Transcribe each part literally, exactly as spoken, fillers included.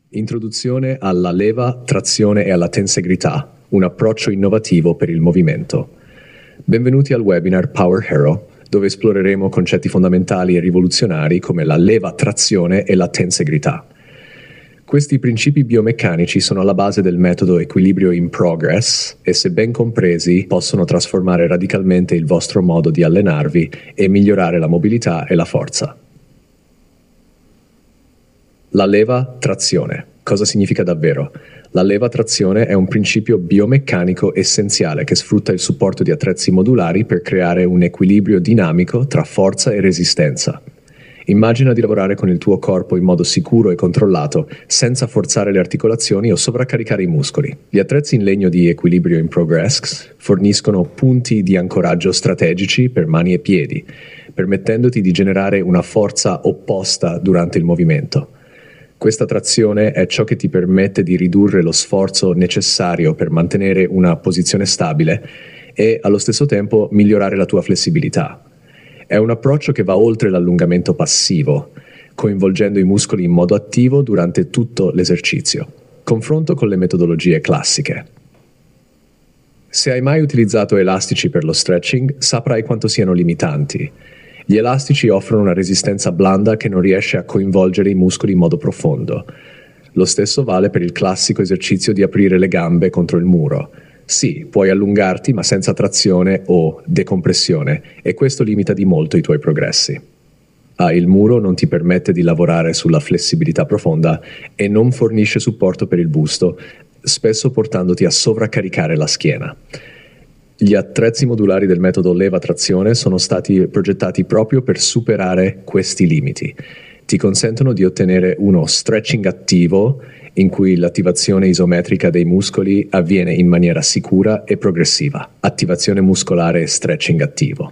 Introduzione alla leva, trazione e alla tensegrità, un approccio innovativo per il movimento. Benvenuti al webinar Power Hero, dove esploreremo concetti fondamentali e rivoluzionari come la leva, trazione e la tensegrità. Questi principi biomeccanici sono alla base del metodo Equilibrio in Progress e, se ben compresi, possono trasformare radicalmente il vostro modo di allenarvi e migliorare la mobilità e la forza. La leva trazione. Cosa significa davvero? La leva trazione è un principio biomeccanico essenziale che sfrutta il supporto di attrezzi modulari per creare un equilibrio dinamico tra forza e resistenza. Immagina di lavorare con il tuo corpo in modo sicuro e controllato, senza forzare le articolazioni o sovraccaricare i muscoli. Gli attrezzi in legno di Equilibrio in Progress forniscono punti di ancoraggio strategici per mani e piedi, permettendoti di generare una forza opposta durante il movimento. Questa trazione è ciò che ti permette di ridurre lo sforzo necessario per mantenere una posizione stabile e, allo stesso tempo, migliorare la tua flessibilità. È un approccio che va oltre l'allungamento passivo, coinvolgendo i muscoli in modo attivo durante tutto l'esercizio. Confronto con le metodologie classiche. Se hai mai utilizzato elastici per lo stretching, saprai quanto siano limitanti. Gli elastici offrono una resistenza blanda che non riesce a coinvolgere i muscoli in modo profondo. Lo stesso vale per il classico esercizio di aprire le gambe contro il muro. Sì, puoi allungarti, ma senza trazione o decompressione, e questo limita di molto i tuoi progressi. Ah, il muro non ti permette di lavorare sulla flessibilità profonda e non fornisce supporto per il busto, spesso portandoti a sovraccaricare la schiena. Gli attrezzi modulari del metodo leva-trazione sono stati progettati proprio per superare questi limiti. Ti consentono di ottenere uno stretching attivo in cui l'attivazione isometrica dei muscoli avviene in maniera sicura e progressiva. Attivazione muscolare e stretching attivo.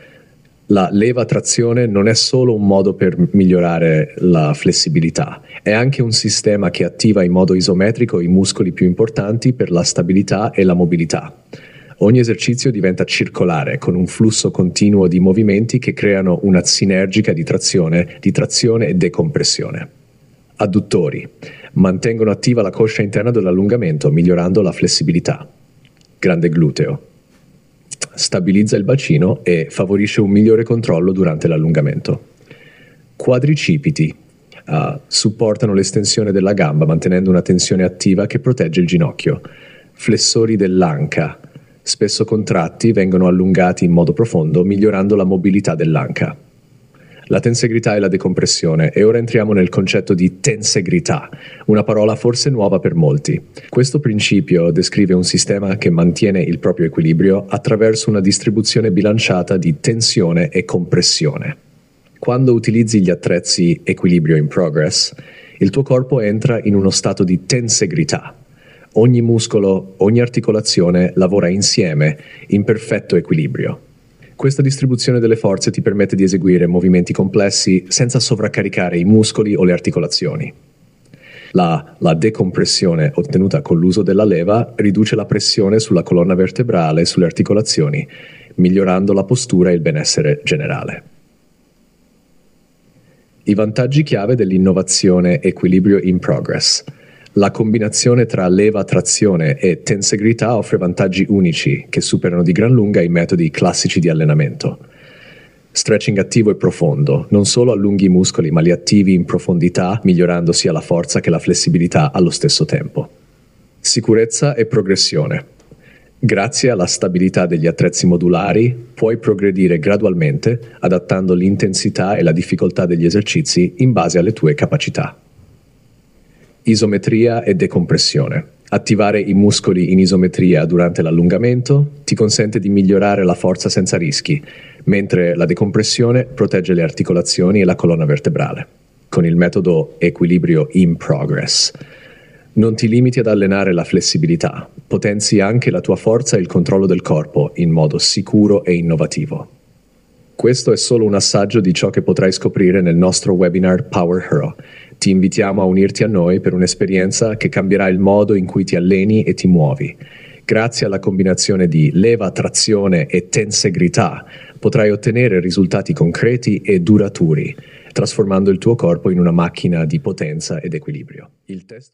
La leva-trazione non è solo un modo per migliorare la flessibilità, è anche un sistema che attiva in modo isometrico i muscoli più importanti per la stabilità e la mobilità. Ogni esercizio diventa circolare, con un flusso continuo di movimenti che creano una sinergica di trazione, di trazione e decompressione. Adduttori. Mantengono attiva la coscia interna dell'allungamento, migliorando la flessibilità. Grande gluteo. Stabilizza il bacino e favorisce un migliore controllo durante l'allungamento. Quadricipiti. Uh, supportano l'estensione della gamba, mantenendo una tensione attiva che protegge il ginocchio. Flessori dell'anca. Spesso contratti, vengono allungati in modo profondo, migliorando la mobilità dell'anca. La tensegrità e la decompressione, e ora entriamo nel concetto di tensegrità, una parola forse nuova per molti. Questo principio descrive un sistema che mantiene il proprio equilibrio attraverso una distribuzione bilanciata di tensione e compressione. Quando utilizzi gli attrezzi Equilibrio in Progress, il tuo corpo entra in uno stato di tensegrità. Ogni muscolo, ogni articolazione lavora insieme in perfetto equilibrio. Questa distribuzione delle forze ti permette di eseguire movimenti complessi senza sovraccaricare i muscoli o le articolazioni. La, la decompressione ottenuta con l'uso della leva riduce la pressione sulla colonna vertebrale e sulle articolazioni, migliorando la postura e il benessere generale. I vantaggi chiave dell'innovazione Equilibrio in Progress. La combinazione tra leva, trazione e tensegrità offre vantaggi unici che superano di gran lunga i metodi classici di allenamento. Stretching attivo e profondo. Non solo allunghi i muscoli, ma li attivi in profondità, migliorando sia la forza che la flessibilità allo stesso tempo. Sicurezza e progressione. Grazie alla stabilità degli attrezzi modulari, puoi progredire gradualmente, adattando l'intensità e la difficoltà degli esercizi in base alle tue capacità. Isometria e decompressione. Attivare i muscoli in isometria durante l'allungamento ti consente di migliorare la forza senza rischi, mentre la decompressione protegge le articolazioni e la colonna vertebrale. Con il metodo Equilibrio in Progress. Non ti limiti ad allenare la flessibilità, potenzi anche la tua forza e il controllo del corpo in modo sicuro e innovativo. Questo è solo un assaggio di ciò che potrai scoprire nel nostro webinar Power Hero. Ti invitiamo a unirti a noi per un'esperienza che cambierà il modo in cui ti alleni e ti muovi. Grazie alla combinazione di leva, trazione e tensegrità potrai ottenere risultati concreti e duraturi, trasformando il tuo corpo in una macchina di potenza ed equilibrio. Il testo